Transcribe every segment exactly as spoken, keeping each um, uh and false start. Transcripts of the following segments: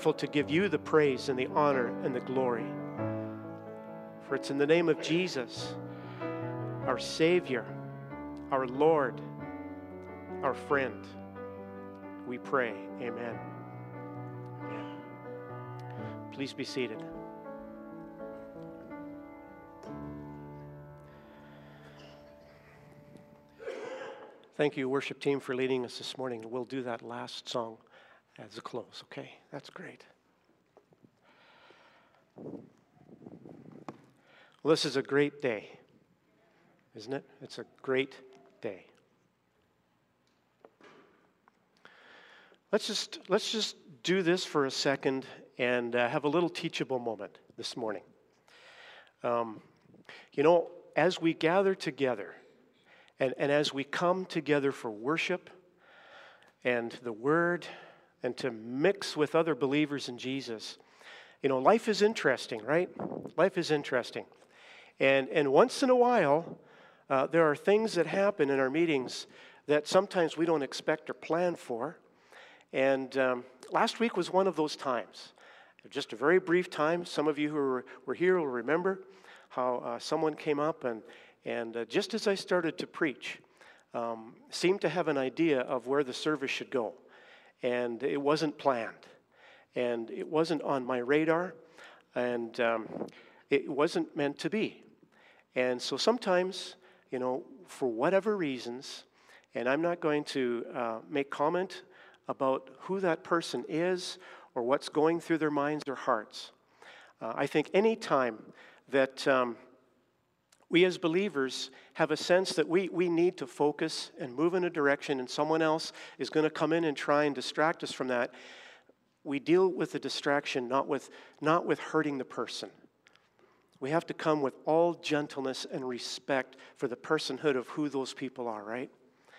careful to give you the praise and the honor and the glory. For it's in the name of Jesus, our Savior, our Lord, our friend, we pray. Amen. Amen. Please be seated. Thank you, worship team, for leading us this morning. We'll do that last song as a close, okay? That's great. Well, this is a great day, isn't it? It's a great day. Let's just let's just do this for a second and uh, have a little teachable moment this morning. Um, you know, as we gather together, and, and as we come together for worship and the Word, and to mix with other believers in Jesus, you know, life is interesting, right? Life is interesting. And, and once in a while, uh, there are things that happen in our meetings that sometimes we don't expect or plan for. And um, last week was one of those times. Just a very brief time. Some of you who were, were here will remember how uh, someone came up and, and uh, just as I started to preach, um, seemed to have an idea of where the service should go. And it wasn't planned. And it wasn't on my radar. And um, it wasn't meant to be. And so sometimes, you know, for whatever reasons, and I'm not going to uh, make comment about who that person is or what's going through their minds or hearts. Uh, I think any time that um, we as believers have a sense that we, we need to focus and move in a direction and someone else is going to come in and try and distract us from that, we deal with the distraction, not with, not with hurting the person. We have to come with all gentleness and respect for the personhood of who those people are, right?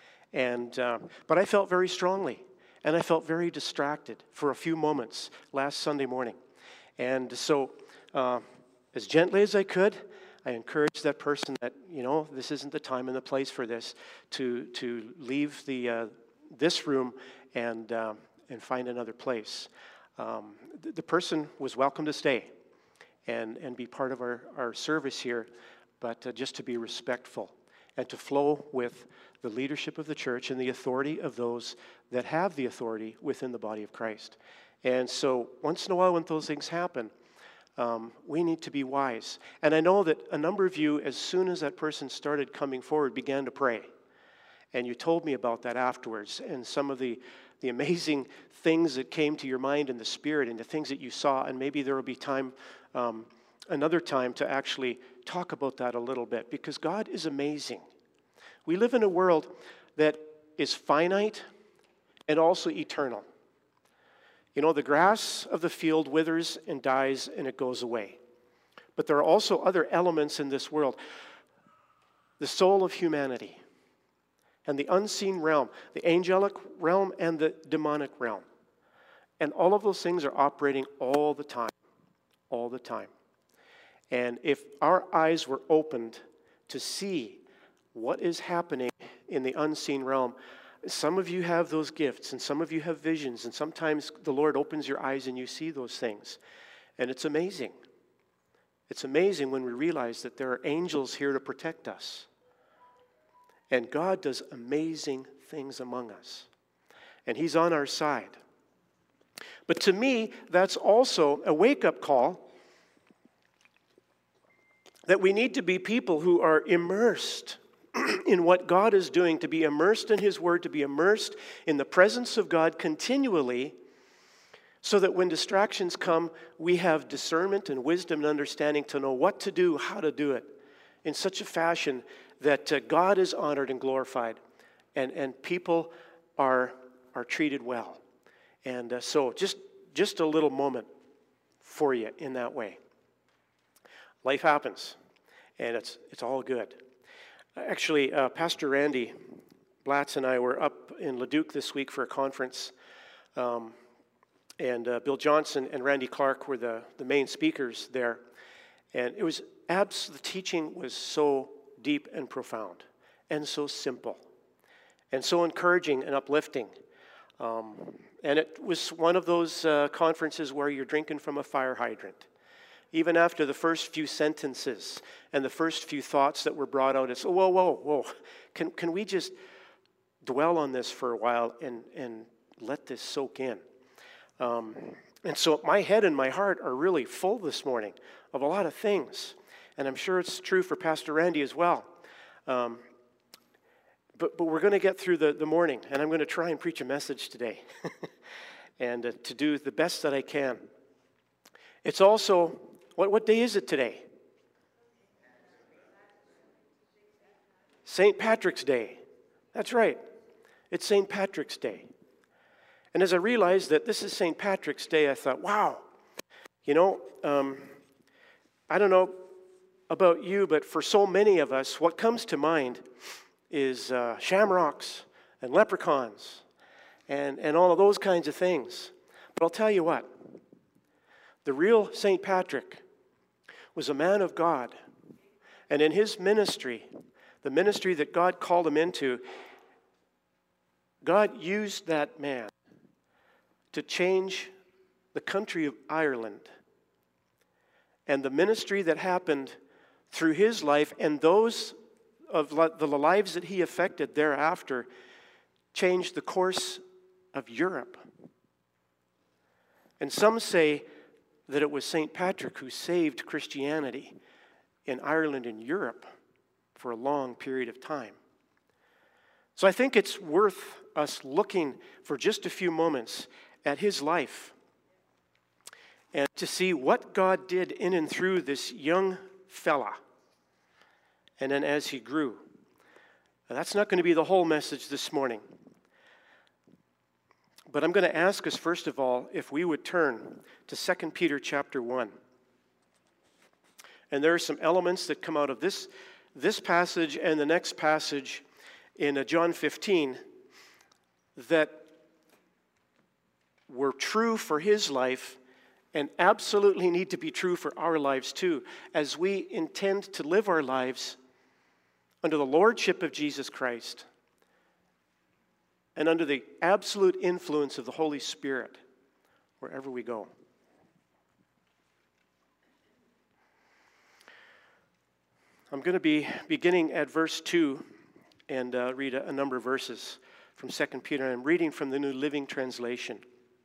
And uh, but I felt very strongly. And I felt very distracted for a few moments last Sunday morning. And so, uh, as gently as I could, I encouraged that person that, you know, this isn't the time and the place for this, to to leave the uh, this room and um, and find another place. Um, the, the person was welcome to stay and, and be part of our, our service here, but uh, just to be respectful and to flow with the leadership of the church and the authority of those that have the authority within the body of Christ. And so once in a while when those things happen, um, we need to be wise. And I know that a number of you, as soon as that person started coming forward, began to pray. And you told me about that afterwards and some of the, the amazing things that came to your mind in the Spirit and the things that you saw. And maybe there will be time, um, another time to actually talk about that a little bit, because God is amazing. We live in a world that is finite and also eternal. You know, the grass of the field withers and dies and it goes away. But there are also other elements in this world. The soul of humanity and the unseen realm, the angelic realm and the demonic realm. And all of those things are operating all the time, all the time. And if our eyes were opened to see what is happening in the unseen realm, some of you have those gifts and some of you have visions, and sometimes the Lord opens your eyes and you see those things. And it's amazing. It's amazing when we realize that there are angels here to protect us. And God does amazing things among us. And He's on our side. But to me, that's also a wake-up call that we need to be people who are immersed in what God is doing, to be immersed in His Word, to be immersed in the presence of God continually, so that when distractions come, we have discernment and wisdom and understanding to know what to do, how to do it, in such a fashion that uh, God is honored and glorified, and, and people are, are treated well. And uh, so just, just a little moment for you in that way. Life happens, and it's it's all good. Actually, uh, Pastor Randy Blatz and I were up in Leduc this week for a conference, um, and uh, Bill Johnson and Randy Clark were the, the main speakers there. And it was abs- the teaching was so deep and profound, and so simple, and so encouraging and uplifting. Um, And it was one of those uh, conferences where you're drinking from a fire hydrant. Even after the first few sentences and the first few thoughts that were brought out, it's, oh, whoa, whoa, whoa. Can, can we just dwell on this for a while and, and let this soak in? Um, and so my head and my heart are really full this morning of a lot of things. And I'm sure it's true for Pastor Randy as well. Um, but, but we're going to get through the, the morning, and I'm going to try and preach a message today and uh, to do the best that I can. It's also, what, what day is it today? Saint Patrick's Day. That's right. It's Saint Patrick's Day. And as I realized that this is Saint Patrick's Day, I thought, wow, you know, um, I don't know about you, but for so many of us, what comes to mind is uh, shamrocks and leprechauns and, and all of those kinds of things. But I'll tell you what, the real Saint Patrick was a man of God. And in his ministry, the ministry that God called him into, God used that man to change the country of Ireland. And the ministry that happened through his life and those of the lives that he affected thereafter changed the course of Europe. And some say that it was Saint Patrick who saved Christianity in Ireland and Europe for a long period of time. So I think it's worth us looking for just a few moments at his life and to see what God did in and through this young fella, and then as he grew. Now, that's not going to be the whole message this morning. But I'm going to ask us, first of all, if we would turn to Second Peter chapter one. And there are some elements that come out of this, this passage and the next passage in uh, John fifteen that were true for his life and absolutely need to be true for our lives too, as we intend to live our lives under the lordship of Jesus Christ and under the absolute influence of the Holy Spirit wherever we go. I'm going to be beginning at verse two and uh, read a, a number of verses from Second Peter. I'm reading from the New Living Translation.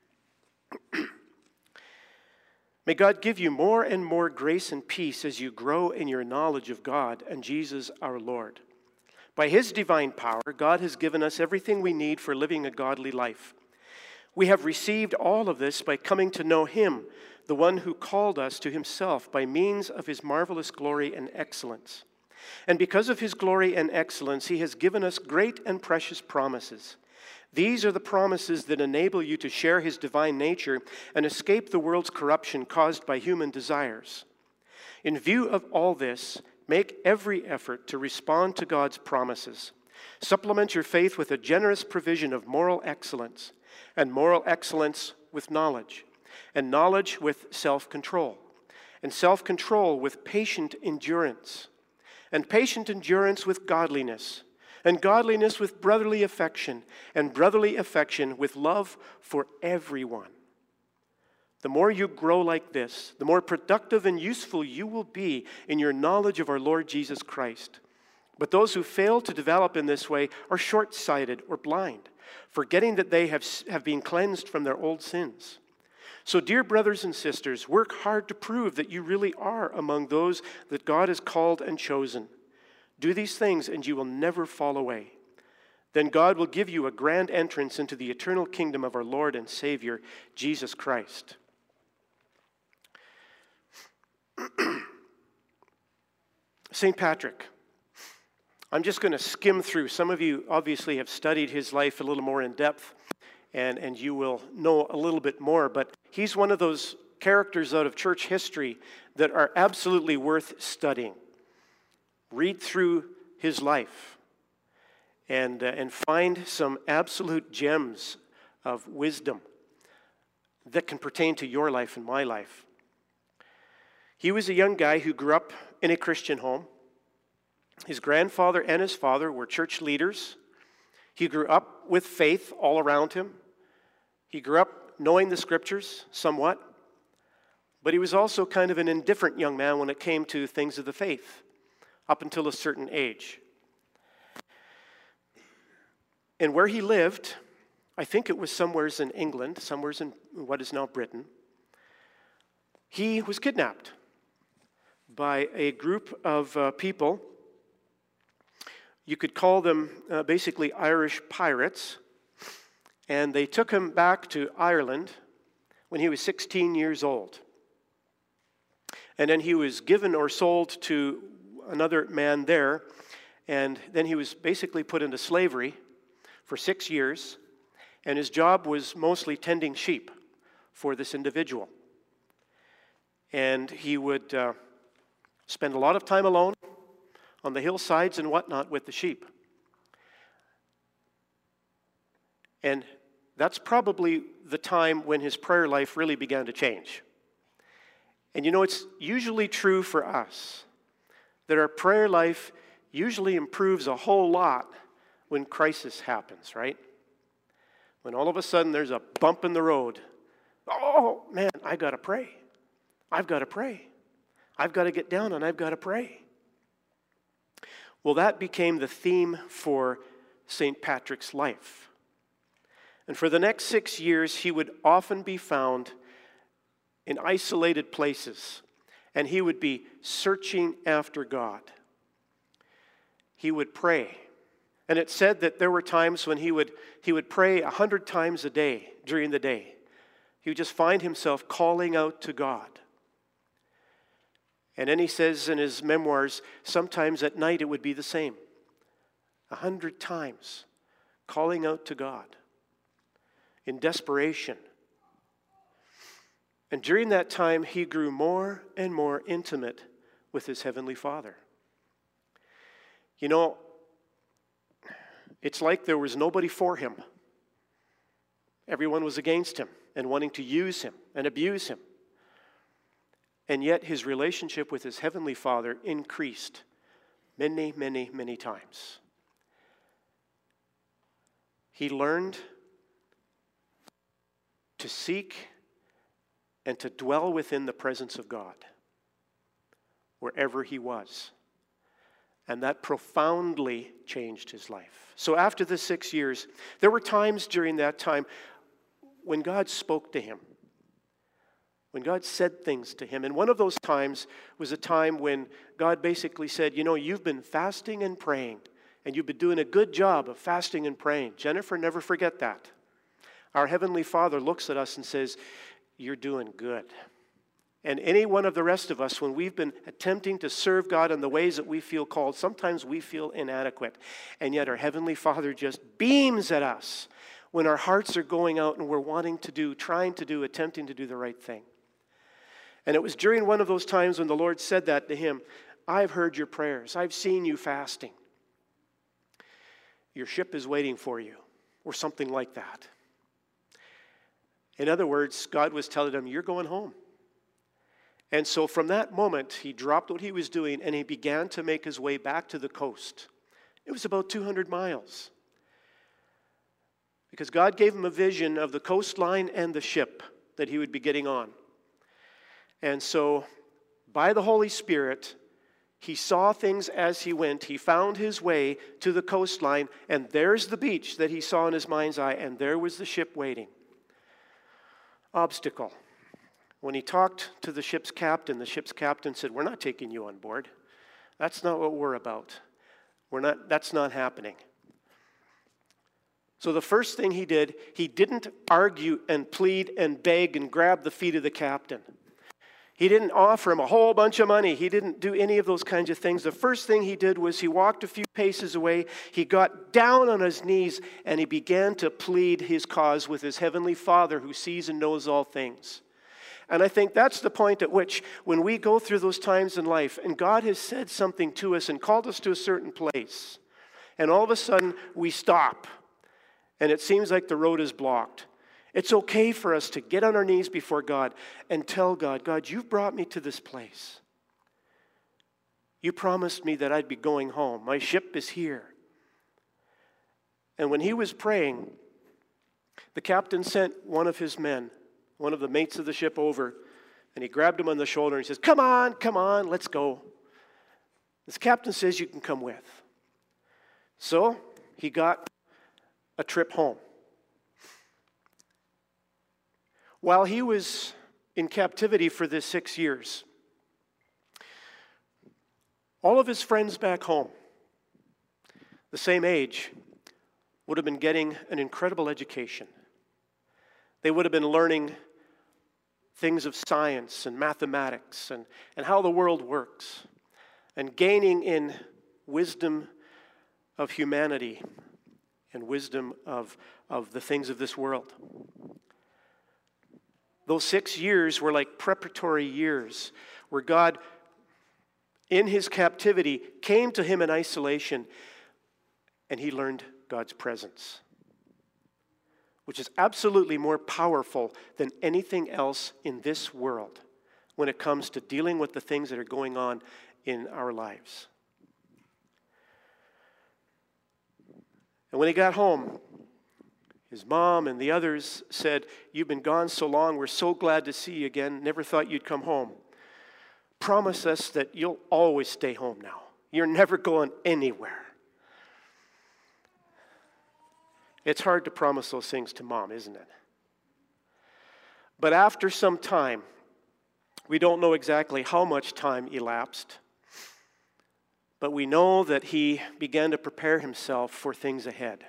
May God give you more and more grace and peace as you grow in your knowledge of God and Jesus our Lord. By his divine power, God has given us everything we need for living a godly life. We have received all of this by coming to know him, the one who called us to himself by means of his marvelous glory and excellence. And because of his glory and excellence, he has given us great and precious promises. These are the promises that enable you to share his divine nature and escape the world's corruption caused by human desires. In view of all this, make every effort to respond to God's promises. Supplement your faith with a generous provision of moral excellence, and moral excellence with knowledge, and knowledge with self-control, and self-control with patient endurance, and patient endurance with godliness, and godliness with brotherly affection, and brotherly affection with love for everyone. The more you grow like this, the more productive and useful you will be in your knowledge of our Lord Jesus Christ. But those who fail to develop in this way are short-sighted or blind, forgetting that they have, have been cleansed from their old sins. So, dear brothers and sisters, work hard to prove that you really are among those that God has called and chosen. Do these things and you will never fall away. Then God will give you a grand entrance into the eternal kingdom of our Lord and Savior, Jesus Christ. Saint Patrick. I'm just going to skim through. Some of you obviously have studied his life a little more in depth, and, and you will know a little bit more. But he's one of those characters out of church history that are absolutely worth studying. Read through his life and, uh, and find some absolute gems of wisdom that can pertain to your life and my life. He was a young guy who grew up in a Christian home. His grandfather and his father were church leaders. He grew up with faith all around him. He grew up knowing the scriptures somewhat, but he was also kind of an indifferent young man when it came to things of the faith, up until a certain age. And where he lived, I think it was somewheres in England, somewheres in what is now Britain, he was kidnapped by a group of uh, people. You could call them uh, basically Irish pirates. And they took him back to Ireland when he was sixteen years old. And then he was given or sold to another man there. And then he was basically put into slavery for six years. And his job was mostly tending sheep for this individual. And he would uh, spend a lot of time alone on the hillsides and whatnot with the sheep. And that's probably the time when his prayer life really began to change. And you know, it's usually true for us that our prayer life usually improves a whole lot when crisis happens, right? When all of a sudden there's a bump in the road. Oh, man, I got to pray. I've got to pray. I've got to get down and I've got to pray. Well, that became the theme for Saint Patrick's life. And for the next six years, he would often be found in isolated places, and he would be searching after God. He would pray. And it said that there were times when he would, he would pray a hundred times a day during the day. He would just find himself calling out to God. And then he says in his memoirs, sometimes at night it would be the same. A hundred times calling out to God in desperation. And during that time, he grew more and more intimate with his Heavenly Father. You know, it's like there was nobody for him. Everyone was against him and wanting to use him and abuse him. And yet his relationship with his Heavenly Father increased many, many, many times. He learned to seek and to dwell within the presence of God wherever he was. And that profoundly changed his life. So after the six years, there were times during that time when God spoke to him, when God said things to him. And one of those times was a time when God basically said, you know, you've been fasting and praying, and you've been doing a good job of fasting and praying. Jennifer, never forget that. Our Heavenly Father looks at us and says, you're doing good. And any one of the rest of us, when we've been attempting to serve God in the ways that we feel called, sometimes we feel inadequate. And yet our Heavenly Father just beams at us when our hearts are going out and we're wanting to do, trying to do, attempting to do the right thing. And it was during one of those times when the Lord said that to him, I've heard your prayers. I've seen you fasting. Your ship is waiting for you, or something like that. In other words, God was telling him, you're going home. And so from that moment, he dropped what he was doing and he began to make his way back to the coast. It was about two hundred miles. Because God gave him a vision of the coastline and the ship that he would be getting on. And so, by the Holy Spirit, he saw things as he went. He found his way to the coastline, and there's the beach that he saw in his mind's eye, and there was the ship waiting. Obstacle. When he talked to the ship's captain, the ship's captain said, we're not taking you on board. That's not what we're about. We're not, that's not happening. So the first thing he did, he didn't argue and plead and beg and grab the feet of the captain. He didn't offer him a whole bunch of money. He didn't do any of those kinds of things. The first thing he did was he walked a few paces away. He got down on his knees and he began to plead his cause with his Heavenly Father who sees and knows all things. And I think that's the point at which when we go through those times in life and God has said something to us and called us to a certain place, and all of a sudden we stop and it seems like the road is blocked. It's okay for us to get on our knees before God and tell God, God, you've brought me to this place. You promised me that I'd be going home. My ship is here. And when he was praying, The captain sent one of his men, one of the mates of the ship, over, and he grabbed him on the shoulder and he says, "Come on, come on, let's go." This captain says, "You can come with." So he got a trip home. While he was in captivity for this six years, all of his friends back home, the same age, would have been getting an incredible education. They would have been learning things of science and mathematics and, and how the world works, and gaining in wisdom of humanity and wisdom of, of the things of this world. Those six years were like preparatory years where God, in his captivity, came to him in isolation, and he learned God's presence, which is absolutely more powerful than anything else in this world when it comes to dealing with the things that are going on in our lives. And when he got home, his mom and the others said, "You've been gone so long, we're so glad to see you again. Never thought you'd come home. Promise us that you'll always stay home now. You're never going anywhere." It's hard to promise those things to mom, isn't it? But after some time, we don't know exactly how much time elapsed, but we know that he began to prepare himself for things ahead.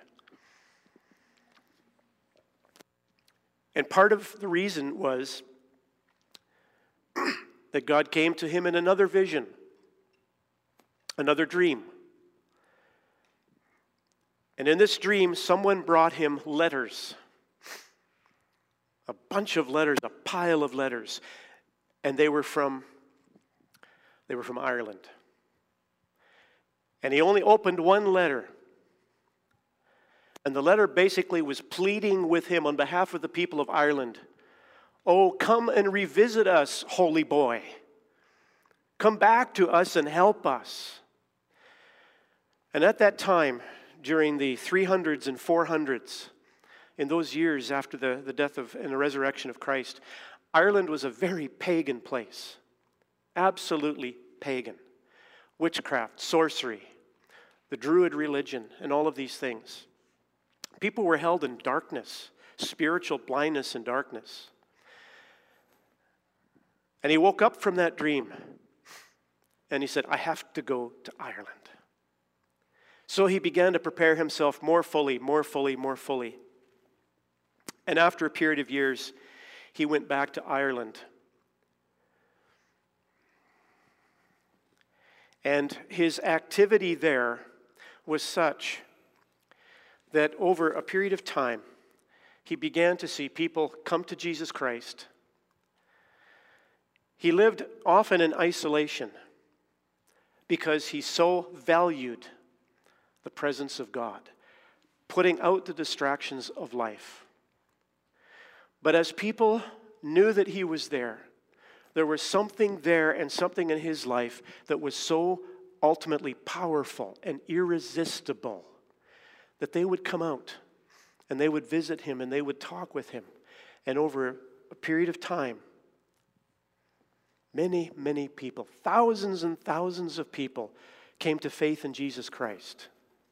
And part of the reason was that God came to him in another vision, another dream. And in this dream, someone brought him letters, a bunch of letters, a pile of letters, and they were from they were from Ireland. And he only opened one letter. And the letter basically was pleading with him on behalf of the people of Ireland. "Oh, come and revisit us, holy boy. Come back to us and help us." And at that time, during the three hundreds and four hundreds, in those years after the, the death of and the resurrection of Christ, Ireland was a very pagan place. Absolutely pagan. Witchcraft, sorcery, the Druid religion, and all of these things. People were held in darkness, spiritual blindness and darkness. And he woke up from that dream, and he said, "I have to go to Ireland." So he began to prepare himself more fully, more fully, more fully. And after a period of years, he went back to Ireland. And his activity there was such that over a period of time, he began to see people come to Jesus Christ. He lived often in isolation because he so valued the presence of God, putting out the distractions of life. But as people knew that he was there, there was something there and something in his life that was so ultimately powerful and irresistible that they would come out and they would visit him and they would talk with him. And over a period of time, many, many people, thousands and thousands of people came to faith in Jesus Christ.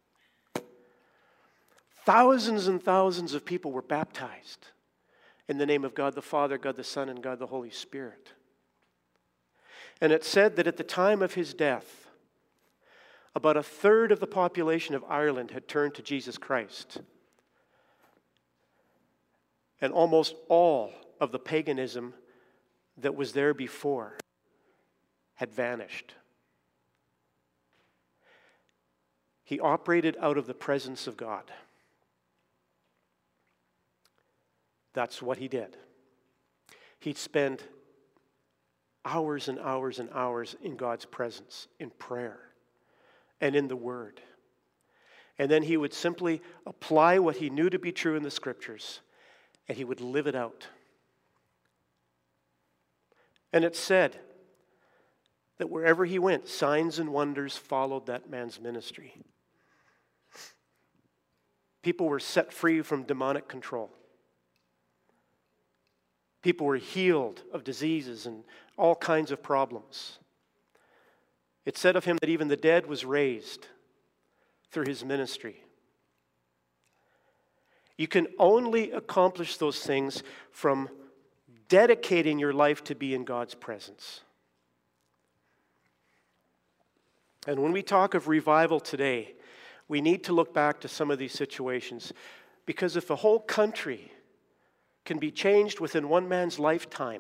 Thousands and thousands of people were baptized in the name of God the Father, God the Son, and God the Holy Spirit. And it said that at the time of his death, about a third of the population of Ireland had turned to Jesus Christ. And almost all of the paganism that was there before had vanished. He operated out of the presence of God. That's what he did. He'd spend hours and hours and hours in God's presence, in prayer, and in the Word. And then he would simply apply what he knew to be true in the Scriptures, and he would live it out. And it said that wherever he went, signs and wonders followed that man's ministry. People were set free from demonic control. People were healed of diseases and all kinds of problems. It said of him that even the dead was raised through his ministry. You can only accomplish those things from dedicating your life to be in God's presence. And when we talk of revival today, we need to look back to some of these situations, because if a whole country can be changed within one man's lifetime,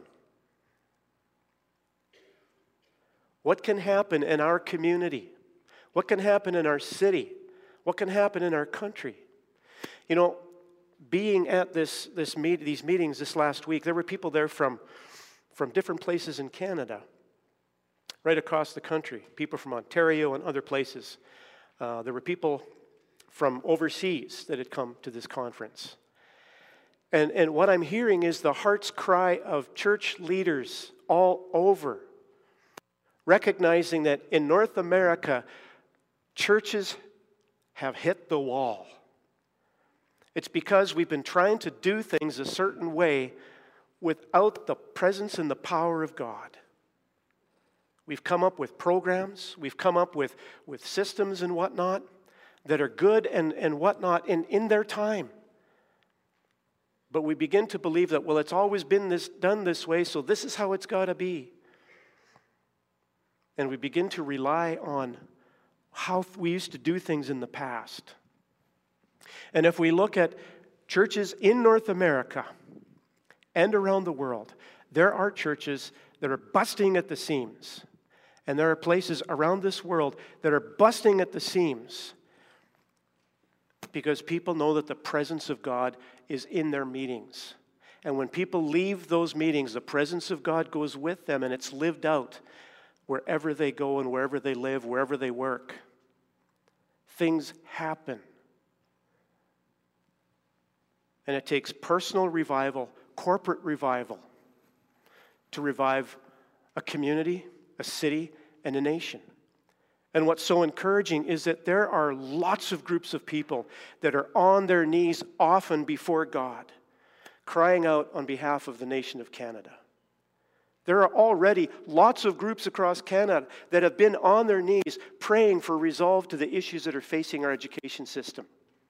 what can happen in our community? What can happen in our city? What can happen in our country? You know, being at this, this meet, these meetings this last week, there were people there from, from different places in Canada, right across the country, people from Ontario and other places. Uh, there were people from overseas that had come to this conference. And, and what I'm hearing is the heart's cry of church leaders all over, recognizing that in North America, churches have hit the wall. It's because we've been trying to do things a certain way without the presence and the power of God. We've come up with programs, we've come up with, with systems and whatnot that are good and, and whatnot in, in their time. But we begin to believe that, well, it's always been this done this way, so this is how it's got to be. And we begin to rely on how we used to do things in the past. And if we look at churches in North America and around the world, there are churches that are busting at the seams. And there are places around this world that are busting at the seams because people know that the presence of God is in their meetings. And when people leave those meetings, the presence of God goes with them, and it's lived out wherever they go and wherever they live, wherever they work. Things happen. And it takes personal revival, corporate revival, to revive a community, a city, and a nation. And what's so encouraging is that there are lots of groups of people that are on their knees often before God, crying out on behalf of the nation of Canada. There are already lots of groups across Canada that have been on their knees praying for resolve to the issues that are facing our education system.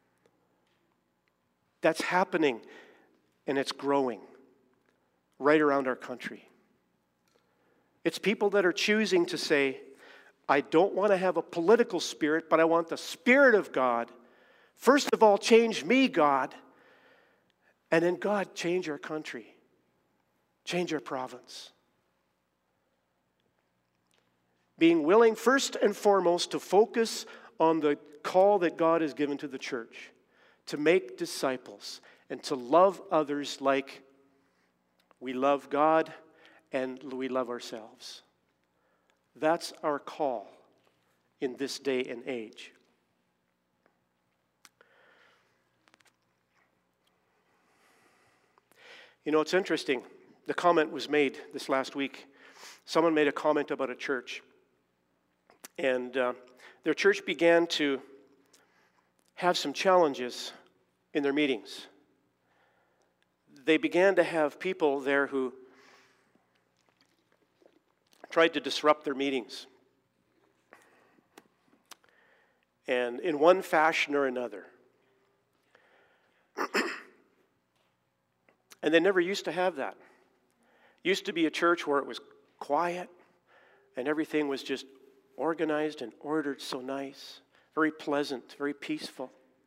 That's happening, and it's growing right around our country. It's people that are choosing to say, I don't want to have a political spirit, but I want the Spirit of God. First of all, change me, God. And then, God, change our country. Change our province. Being willing, first and foremost, to focus on the call that God has given to the church, to make disciples and to love others like we love God and we love ourselves. That's our call in this day and age. You know, it's interesting. The comment was made this last week. Someone made a comment about a church. And uh, their church began to have some challenges in their meetings. They began to have people there who tried to disrupt their meetings. And in one fashion or another. And they never used to have that. Used to be a church where it was quiet and everything was just organized and ordered so nice, very pleasant, very peaceful.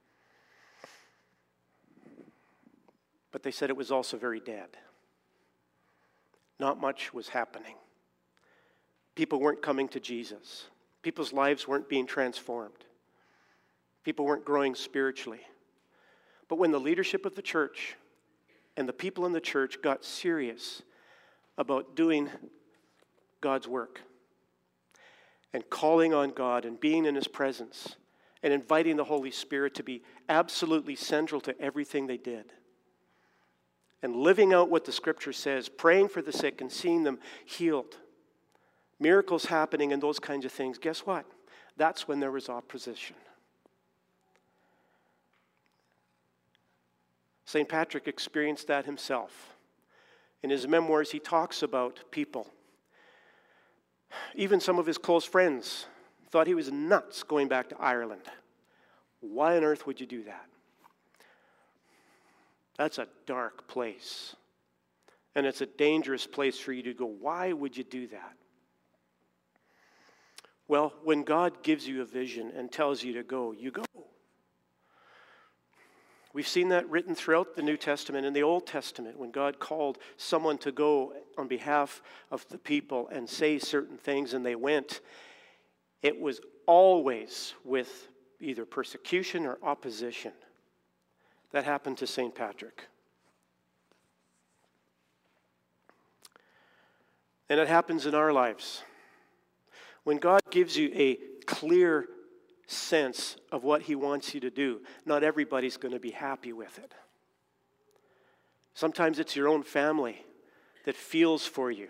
But they said it was also very dead. Not much was happening. People weren't coming to Jesus. People's lives weren't being transformed. People weren't growing spiritually. But when the leadership of the church and the people in the church got serious about doing God's work and calling on God and being in His presence and inviting the Holy Spirit to be absolutely central to everything they did, and living out what the Scripture says, praying for the sick and seeing them healed, miracles happening and those kinds of things, guess what? That's when there was opposition. Saint Patrick experienced that himself. In his memoirs, he talks about people. Even some of his close friends thought he was nuts going back to Ireland. Why on earth would you do that? That's a dark place. And it's a dangerous place for you to go. Why would you do that? Well, when God gives you a vision and tells you to go, you go. We've seen that written throughout the New Testament and the Old Testament when God called someone to go on behalf of the people and say certain things, and they went. It was always with either persecution or opposition. That happened to Saint Patrick. And it happens in our lives. When God gives you a clear sense of what he wants you to do, not everybody's going to be happy with it. Sometimes it's your own family that feels for you.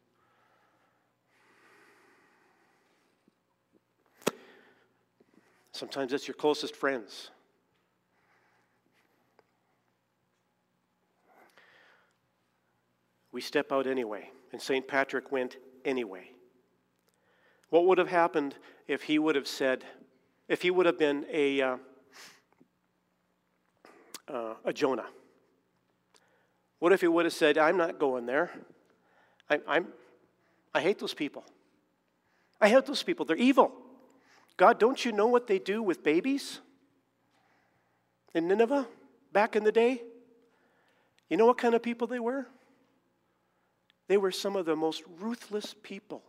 Sometimes it's your closest friends. We step out anyway, and Saint Patrick went anyway. What would have happened if he would have said, if he would have been a, uh, uh, a Jonah? What if he would have said, I'm not going there. I, I'm, I hate those people. I hate those people. They're evil. God, don't you know what they do with babies in Nineveh back in the day? You know what kind of people they were? They were some of the most ruthless people.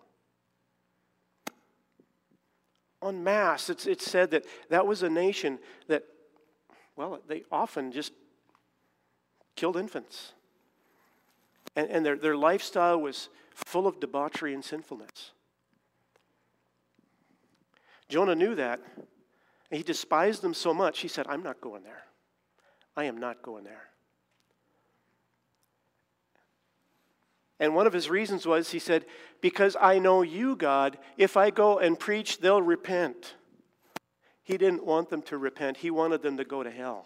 En masse, it's, it's said that that was a nation that, well, they often just killed infants. And, and their, their lifestyle was full of debauchery and sinfulness. Jonah knew that. And he despised them so much, he said, I'm not going there. I am not going there. And one of his reasons was, he said, because I know you, God, if I go and preach, they'll repent. He didn't want them to repent. He wanted them to go to hell.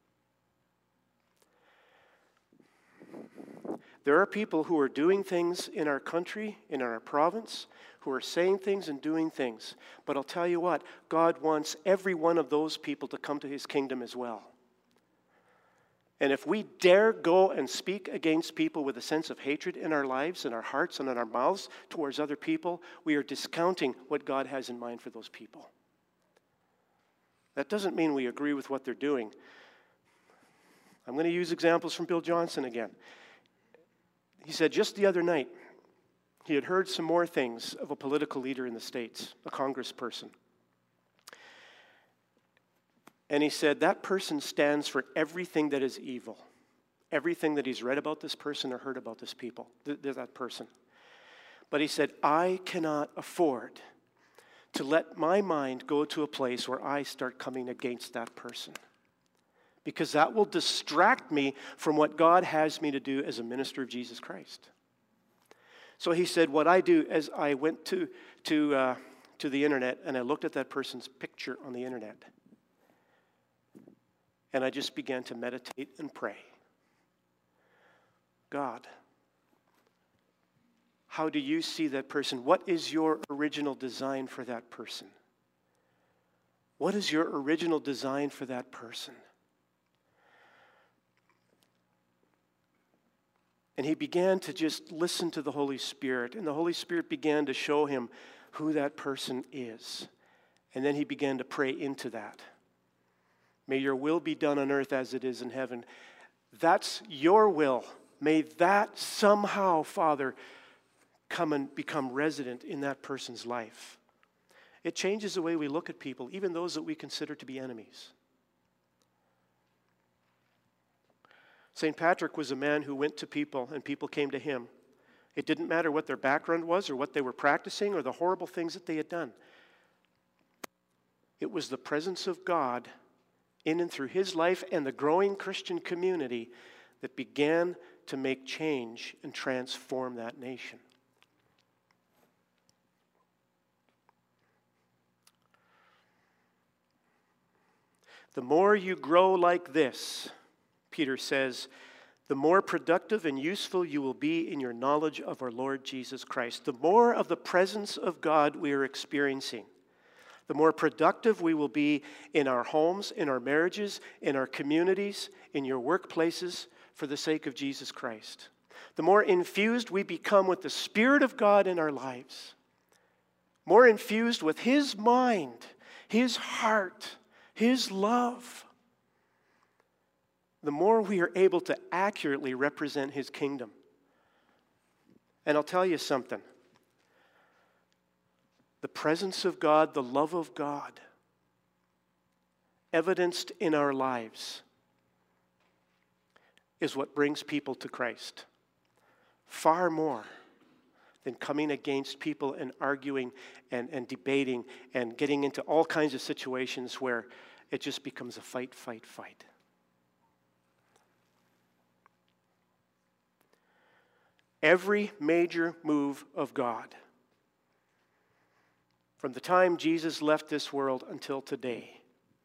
There are people who are doing things in our country, in our province, who are saying things and doing things. But I'll tell you what, God wants every one of those people to come to his kingdom as well. And if we dare go and speak against people with a sense of hatred in our lives, in our hearts, and in our mouths towards other people, we are discounting what God has in mind for those people. That doesn't mean we agree with what they're doing. I'm going to use examples from Bill Johnson again. He said just the other night, he had heard some more things of a political leader in the States, a congressperson. And he said, that person stands for everything that is evil. Everything that he's read about this person or heard about this people, th- that person. But he said, I cannot afford to let my mind go to a place where I start coming against that person. Because that will distract me from what God has me to do as a minister of Jesus Christ. So he said, what I do is I went to, to, uh, to the internet and I looked at that person's picture on the internet. And I just began to meditate and pray. God, how do you see that person? What is your original design for that person? What is your original design for that person? And he began to just listen to the Holy Spirit. And the Holy Spirit began to show him who that person is. And then he began to pray into that. May your will be done on earth as it is in heaven. That's your will. May that somehow, Father, come and become resident in that person's life. It changes the way we look at people, even those that we consider to be enemies. Saint Patrick was a man who went to people and people came to him. It didn't matter what their background was or what they were practicing or the horrible things that they had done. It was the presence of God in and through his life and the growing Christian community that began to make change and transform that nation. The more you grow like this, Peter says, the more productive and useful you will be in your knowledge of our Lord Jesus Christ. The more of the presence of God we are experiencing, the more productive we will be in our homes, in our marriages, in our communities, in your workplaces for the sake of Jesus Christ. The more infused we become with the Spirit of God in our lives, more infused with His mind, His heart, His love, the more we are able to accurately represent His kingdom. And I'll tell you something. The presence of God, the love of God, evidenced in our lives, is what brings people to Christ. Far more than coming against people and arguing and, and debating and getting into all kinds of situations where it just becomes a fight, fight, fight. Every major move of God, from the time Jesus left this world until today,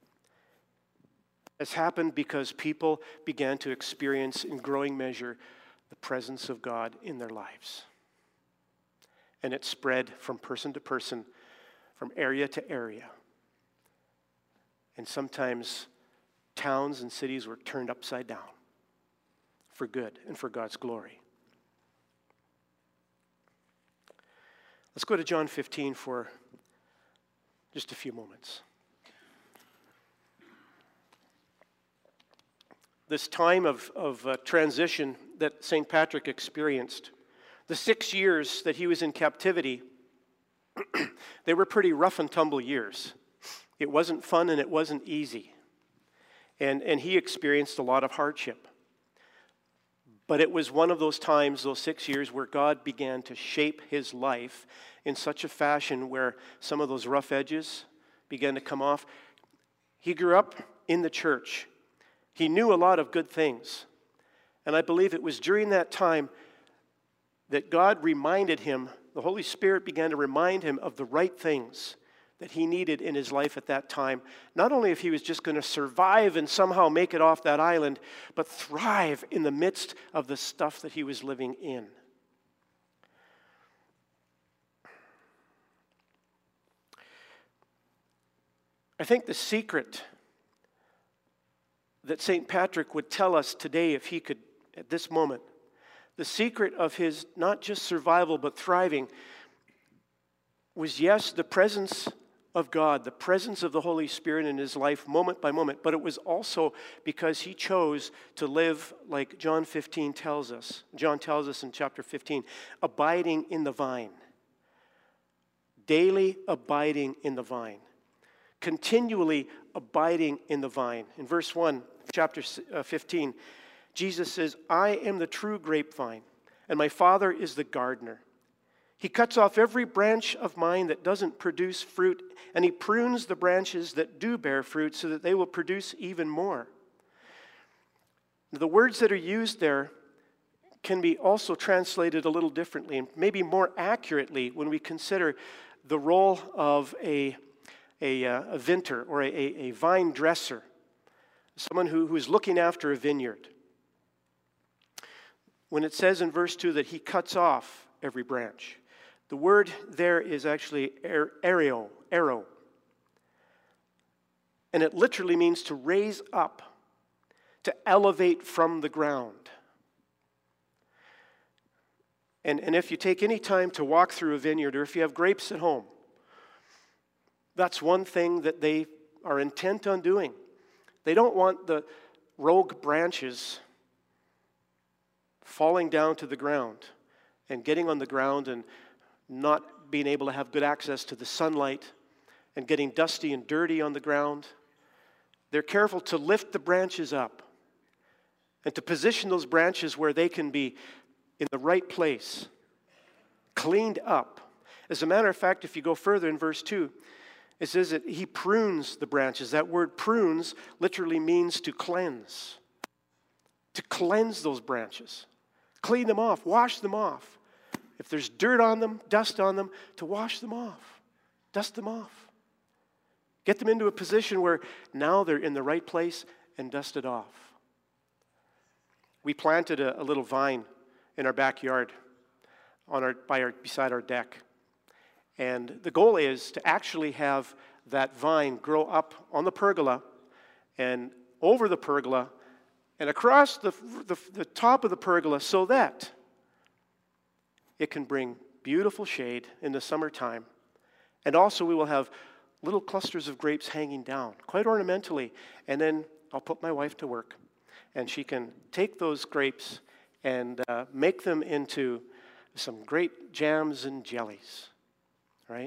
has happened because people began to experience in growing measure the presence of God in their lives. And it spread from person to person, from area to area. And sometimes towns and cities were turned upside down for good and for God's glory. Let's go to John fifteen for just a few moments. This time of, of uh, transition that Saint Patrick experienced, the six years that he was in captivity, they were pretty rough and tumble years. It wasn't fun and it wasn't easy. And, and he experienced a lot of hardship. But it was one of those times, those six years, where God began to shape his life in such a fashion where some of those rough edges began to come off. He grew up in the church. He knew a lot of good things. And I believe it was during that time that God reminded him, the Holy Spirit began to remind him of the right things that he needed in his life at that time. Not only if he was just going to survive and somehow make it off that island, but thrive in the midst of the stuff that he was living in. I think the secret that Saint Patrick would tell us today, if he could, at this moment, the secret of his not just survival but thriving was, yes, the presence of God, the presence of the Holy Spirit in his life moment by moment, but it was also because he chose to live like John fifteen tells us. John tells us in chapter fifteen, abiding in the vine. Daily abiding in the vine. Continually abiding in the vine. In verse one, chapter fifteen, Jesus says, I am the true grapevine, and my Father is the gardener. He cuts off every branch of mine that doesn't produce fruit, and he prunes the branches that do bear fruit so that they will produce even more. The words that are used there can be also translated a little differently, and maybe more accurately when we consider the role of a, a, a vintner or a, a vine dresser, someone who, who is looking after a vineyard. When it says in verse two that he cuts off every branch, the word there is actually areo, arrow. And it literally means to raise up, to elevate from the ground. And, and if you take any time to walk through a vineyard, or if you have grapes at home, that's one thing that they are intent on doing. They don't want the rogue branches falling down to the ground and getting on the ground and not being able to have good access to the sunlight and getting dusty and dirty on the ground. They're careful to lift the branches up and to position those branches where they can be in the right place, cleaned up. As a matter of fact, if you go further in verse two, it says that he prunes the branches. That word prunes literally means to cleanse. To cleanse those branches. Clean them off, wash them off. If there's dirt on them, dust on them, to wash them off, dust them off. Get them into a position where now they're in the right place and dusted off. we planted a, a little vine in our backyard on our, by our, beside our deck. And the goal is to actually have that vine grow up on the pergola and over the pergola and across the, the, the top of the pergola so that it can bring beautiful shade in the summertime. And also we will have little clusters of grapes hanging down, quite ornamentally. And then I'll put my wife to work, and she can take those grapes and uh, make them into some great jams and jellies, right?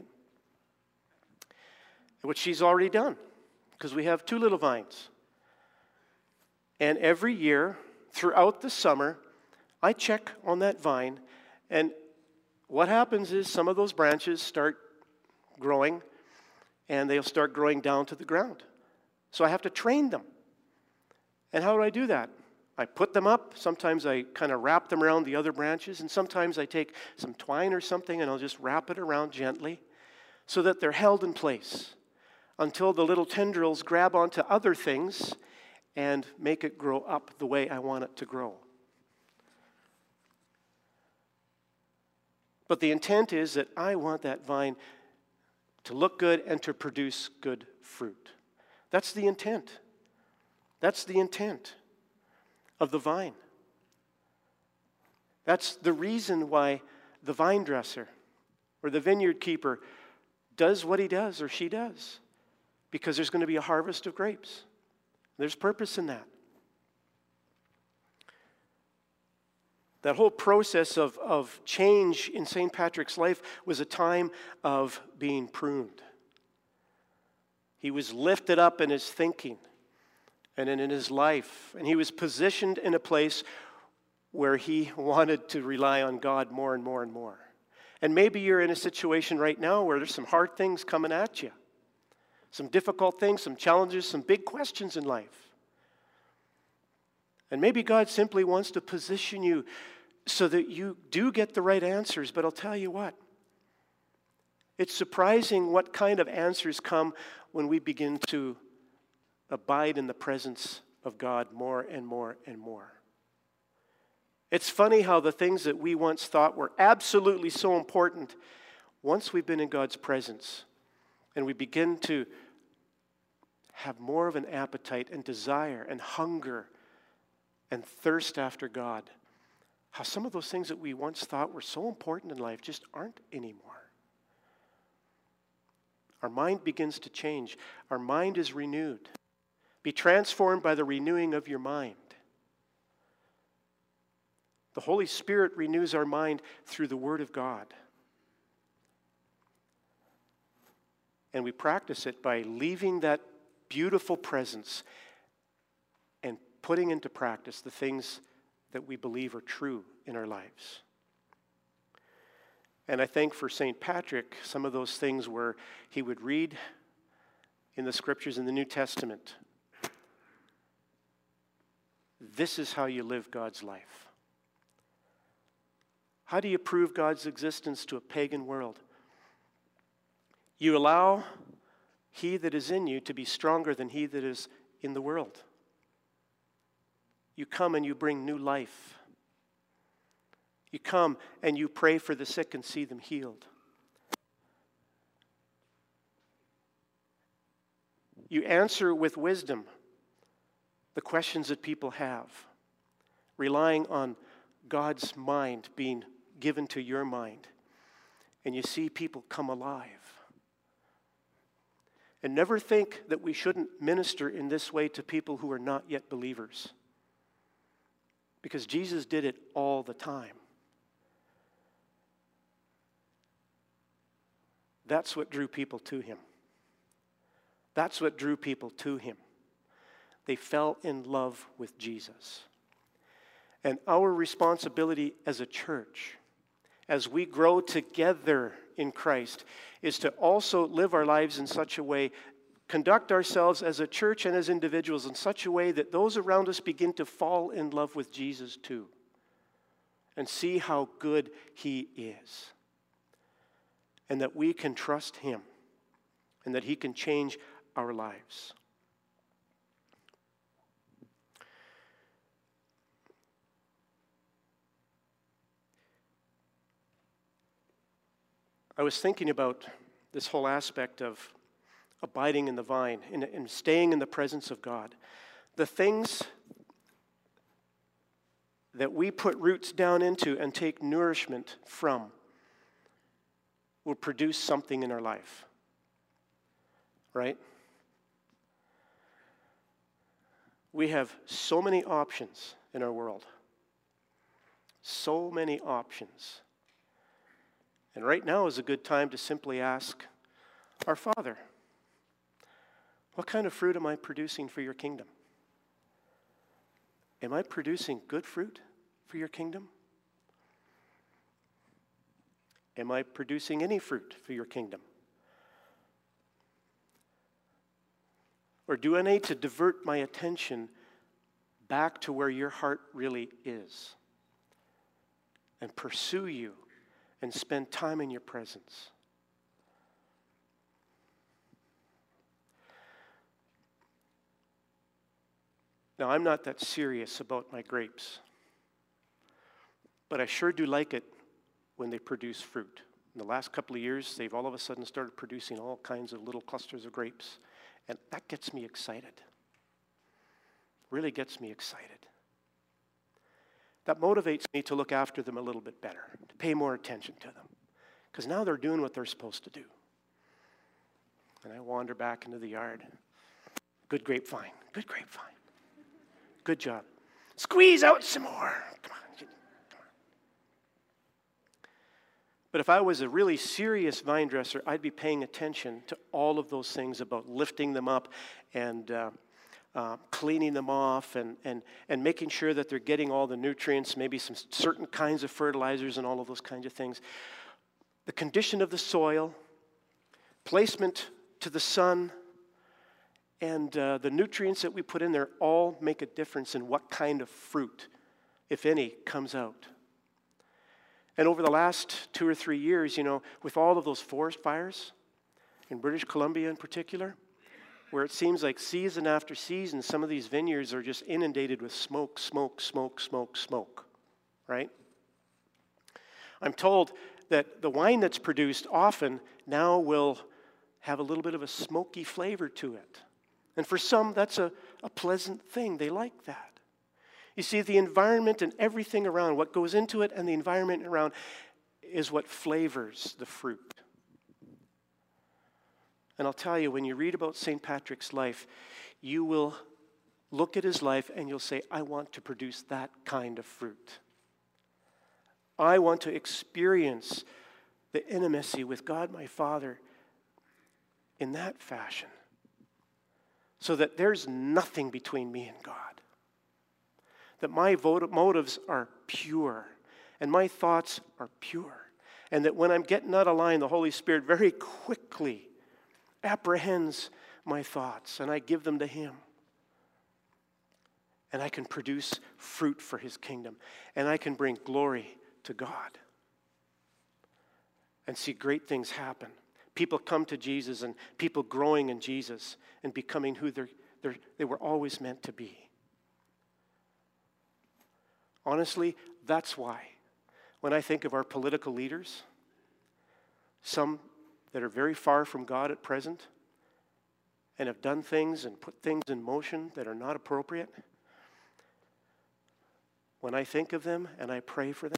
Which she's already done, because we have two little vines. And every year, throughout the summer, I check on that vine, and what happens is some of those branches start growing, and they'll start growing down to the ground. So I have to train them. And how do I do that? I put them up. Sometimes I kind of wrap them around the other branches, and sometimes I take some twine or something and I'll just wrap it around gently so that they're held in place until the little tendrils grab onto other things and make it grow up the way I want it to grow. But the intent is that I want that vine to look good and to produce good fruit. That's the intent. That's the intent of the vine. That's the reason why the vine dresser or the vineyard keeper does what he does or she does. Because there's going to be a harvest of grapes. There's purpose in that. That whole process of, of change in Saint Patrick's life was a time of being pruned. He was lifted up in his thinking and in his life, and he was positioned in a place where he wanted to rely on God more and more and more. And maybe you're in a situation right now where there's some hard things coming at you, some difficult things, some challenges, some big questions in life. And maybe God simply wants to position you so that you do get the right answers. But I'll tell you what, it's surprising what kind of answers come when we begin to abide in the presence of God more and more and more. It's funny how the things that we once thought were absolutely so important, once we've been in God's presence and we begin to have more of an appetite and desire and hunger and thirst after God, how some of those things that we once thought were so important in life just aren't anymore. Our mind begins to change. Our mind is renewed. Be transformed by the renewing of your mind. The Holy Spirit renews our mind through the Word of God. And we practice it by leaving that beautiful presence and putting into practice the things that we believe are true in our lives. And I think for Saint Patrick, some of those things where he would read in the Scriptures in the New Testament, this is how you live God's life. How do you prove God's existence to a pagan world? You allow he that is in you to be stronger than he that is in the world. You come and you bring new life. You come and you pray for the sick and see them healed. You answer with wisdom the questions that people have, relying on God's mind being given to your mind. And you see people come alive. And never think that we shouldn't minister in this way to people who are not yet believers. Because Jesus did it all the time. That's what drew people to him. That's what drew people to him. They fell in love with Jesus. And our responsibility as a church, as we grow together in Christ, is to also live our lives in such a way, conduct ourselves as a church and as individuals in such a way that those around us begin to fall in love with Jesus too, and see how good he is, and that we can trust him, and that he can change our lives. I was thinking about this whole aspect of abiding in the vine and, and staying in the presence of God. The things that we put roots down into and take nourishment from will produce something in our life. Right? We have so many options in our world. So many options. And right now is a good time to simply ask our Father, what kind of fruit am I producing for your kingdom? Am I producing good fruit for your kingdom? Am I producing any fruit for your kingdom? Or do I need to divert my attention back to where your heart really is and pursue you and spend time in your presence? Now, I'm not that serious about my grapes, but I sure do like it when they produce fruit. In the last couple of years, they've all of a sudden started producing all kinds of little clusters of grapes, and that gets me excited. Really gets me excited. That motivates me to look after them a little bit better, to pay more attention to them, because now they're doing what they're supposed to do. And I wander back into the yard. Good grapevine, good grapevine. Good job. Squeeze out some more. Come on. Come on. But if I was a really serious vine dresser, I'd be paying attention to all of those things about lifting them up and uh, uh, cleaning them off and, and, and making sure that they're getting all the nutrients, maybe some certain kinds of fertilizers and all of those kinds of things. The condition of the soil, placement to the sun, and uh, the nutrients that we put in there all make a difference in what kind of fruit, if any, comes out. And over the last two or three years, you know, with all of those forest fires, in British Columbia in particular, where it seems like season after season, some of these vineyards are just inundated with smoke, smoke, smoke, smoke, smoke, right? I'm told that the wine that's produced often now will have a little bit of a smoky flavor to it. And for some, that's a, a pleasant thing. They like that. You see, the environment and everything around, what goes into it and the environment around is what flavors the fruit. And I'll tell you, when you read about Saint Patrick's life, you will look at his life and you'll say, I want to produce that kind of fruit. I want to experience the intimacy with God my Father in that fashion, so that there's nothing between me and God. That my motives are pure, and my thoughts are pure, and that when I'm getting out of line, the Holy Spirit very quickly apprehends my thoughts, and I give them to Him. And I can produce fruit for His kingdom, and I can bring glory to God and see great things happen. People come to Jesus and people growing in Jesus and becoming who they're, they're, they were always meant to be. Honestly, that's why when I think of our political leaders, some that are very far from God at present and have done things and put things in motion that are not appropriate, when I think of them and I pray for them,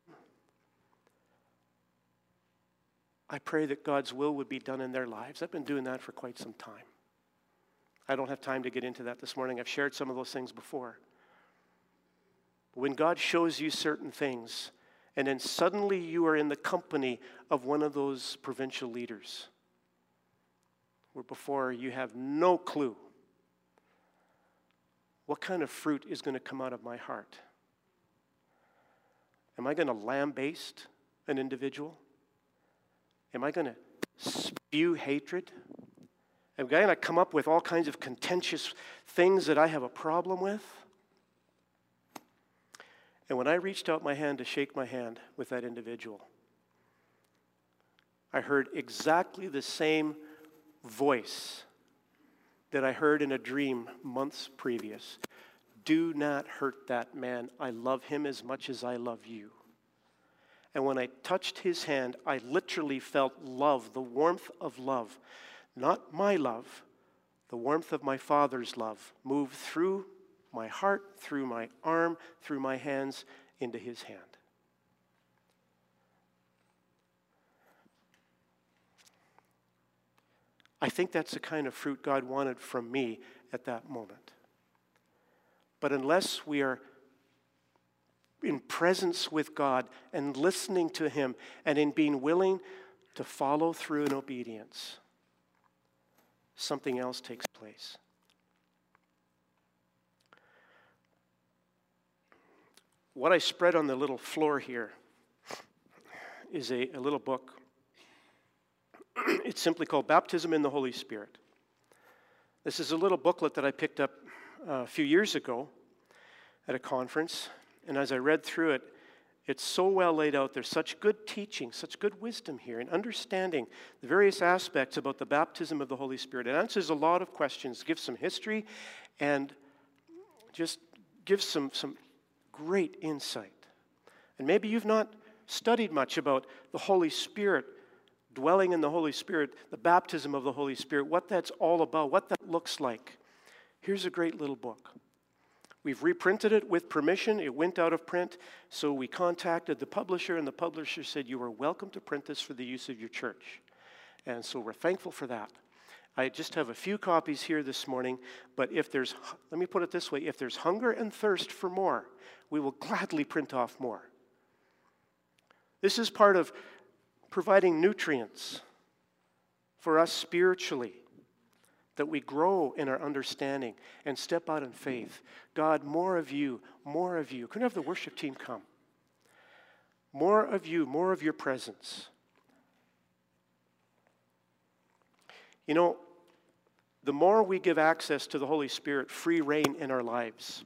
I pray that God's will would be done in their lives. I've been doing that for quite some time. I don't have time to get into that this morning. I've shared some of those things before. But when God shows you certain things, and then suddenly you are in the company of one of those provincial leaders, where before you have no clue what kind of fruit is going to come out of my heart. Am I going to lambaste an individual? Am I going to spew hatred? Am I going to come up with all kinds of contentious things that I have a problem with? And when I reached out my hand to shake my hand with that individual, I heard exactly the same voice that I heard in a dream months previous. Do not hurt that man. I love him as much as I love you. And when I touched his hand, I literally felt love, the warmth of love. Not my love, the warmth of my Father's love move through my heart, through my arm, through my hands, into his hand. I think that's the kind of fruit God wanted from me at that moment. But unless we are in presence with God and listening to him and in being willing to follow through in obedience, something else takes place. What I spread on the little floor here is a, a little book. It's simply called Baptism in the Holy Spirit. This is a little booklet that I picked up uh, a few years ago at a conference. And as I read through it, it's so well laid out. There's such good teaching, such good wisdom here, and understanding the various aspects about the baptism of the Holy Spirit. It answers a lot of questions, gives some history, and just gives some, some great insight. And maybe you've not studied much about the Holy Spirit, dwelling in the Holy Spirit, the baptism of the Holy Spirit, what that's all about, what that looks like. Here's a great little book. We've reprinted it with permission. It went out of print, so we contacted the publisher, and the publisher said, you are welcome to print this for the use of your church. And so we're thankful for that. I just have a few copies here this morning, but if there's, let me put it this way, if there's hunger and thirst for more, we will gladly print off more. This is part of providing nutrients for us spiritually, that we grow in our understanding and step out in faith. God, more of you, more of you. Couldn't have the worship team come? More of you, more of your presence. You know, the more we give access to the Holy Spirit, free reign in our lives,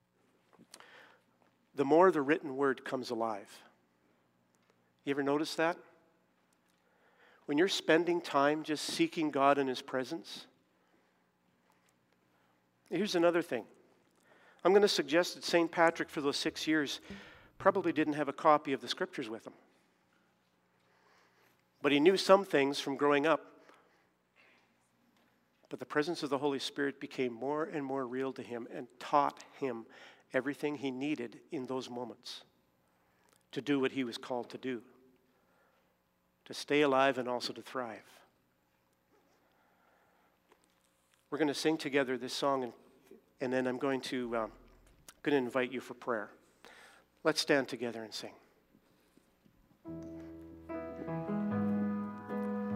the more the written word comes alive. You ever notice that? When you're spending time just seeking God in his presence. Here's another thing. I'm going to suggest that Saint Patrick, for those six years, probably didn't have a copy of the scriptures with him. But he knew some things from growing up. But the presence of the Holy Spirit became more and more real to him and taught him everything he needed in those moments to do what he was called to do, to stay alive and also to thrive. We're going to sing together this song, and, and then I'm going to, uh, going to invite you for prayer. Let's stand together and sing.